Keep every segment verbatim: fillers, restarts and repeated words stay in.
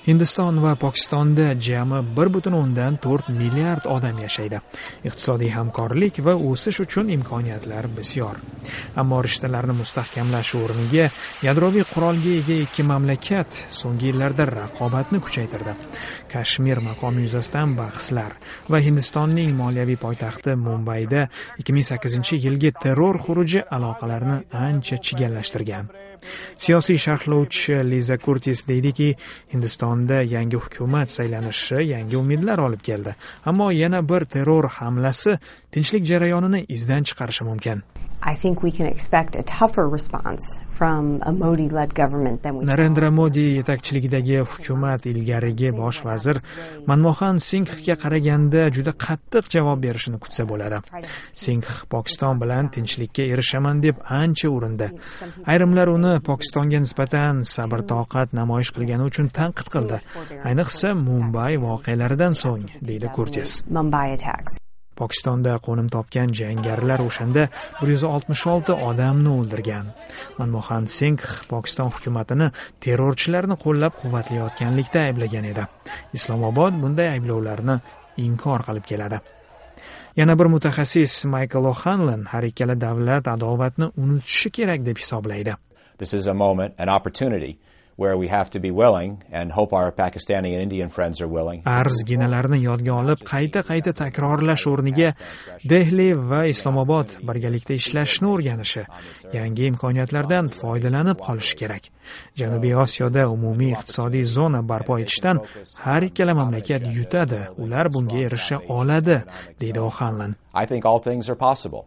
Hindiston va Pokistonda jami bir butun o'ndan to'rt milliard odam yashaydi. Iqtisodiy hamkorlik va o'sish uchun imkoniyatlar bisyor. Ammo rishtalarni mustahkamlash o'rniga yadroviy qurolga ega ikki mamlakat so'nggi yillarda raqobatni kuchaytirdi. Kashmir maqomi yuzasidan bahslar va Hindistonning moliyaviy poytaxti Mumbayda ikki ming sakkizinchi yilgi terror xuruji aloqalarni ancha chigallashtirgan. Siyosiy sharhlovchi Liza Curtis deydiki, Hindistonda yangi hukumat saylanishi yangi umidlar olib keldi. Ammo yana bir terror hamlasi tinchlik jarayonini izdan chiqarishi mumkin. I think we can expect a tougher response from a Modi-led government than we saw. Narendra Modi yetakchiligidagi hukumat ilgarigi bosh vazir Manmohan Singhga qaraganda juda qattiq javob berishini kutsa bo'ladi. Singh Pokiston bilan tinchlikka erishaman deb ancha urindi. Ayrimlar uni Pokistonga nisbatan sabr-toqat namoyish qilgani uchun tanqid qildi. Ayniqsa Mumbay voqealaridan so'ng, deydi Curtis. Mumbai attacks. Pokistonda qo'nim topgan jangarilar o'shanda bir yuz oltmish olti odamni o'ldirgan. Manmohan Singh Pokiston hukumatini terrorchilarni qo'llab-quvvatlayotganlikda ayblagan edi. Islomobod bunday ayblovlarni inkor qilib keladi. Yana bir mutaxassis Michael O'Hanlon har ikkala davlat adovatni unutishi kerak deb hisoblaydi. This is a moment, an opportunity where we have to be willing and hope our Pakistani and Indian friends are willing. Arzginalarni yodga olib, qayta-qayta takrorlash o'rniga Dehli va Islomobod birgalikda ishlashni o'rganishi, yangi imkoniyatlardan foydalanib qolishi kerak. Janubiy Osiyoda umumiy iqtisodiy zona barpo etishdan har ikkala mamlakat yutadi, ular bunga erisha oladi, deydi O'Hanlon. I think all things are possible.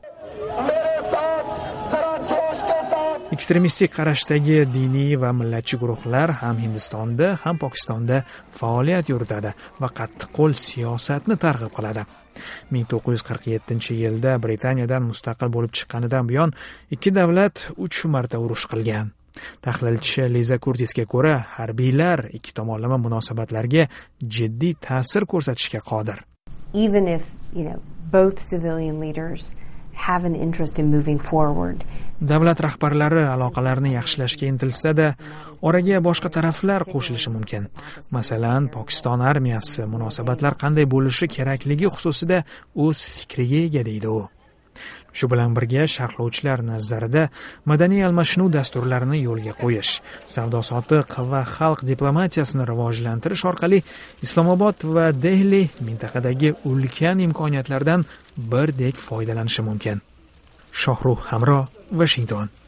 Ekstremistik qarashdagi diniy va millatchi guruhlar ham Hindistonda, ham Pokistonda faoliyat yuritadi va qattiqqo'l siyosatni targ'ib qiladi. ming to'qqiz yuz qirq yettinchi yilda Britaniyadan mustaqil bo'lib chiqqanidan buyon ikki davlat uch marta urush qilgan. Tahlilchi Liza Curtisga ko'ra, harbiylar ikki tomonlama munosabatlarga jiddiy ta'sir ko'rsatishga qodir. Even if, you know, both civilian leaders have an interest in moving forward. Davlat rahbarlari aloqalarni yaxshilashga intilsa-da, oraga boshqa taraflar qo'shilishi mumkin. Masalan, Pokiston armiyasi munosabatlar qanday bo'lishi kerakligi xususida o'z fikriga ega deydi u. Shu bilan birga sharhlovchilar nazarida madaniy almashinuv dasturlarini yo'lga qo'yish, savdo-sotiq va xalq diplomatiyasini rivojlantirish orqali Islomobod va Dehli mintaqadagi ulkan imkoniyatlardan birdek foydalanishi mumkin. Shohruh Hamro, Washington.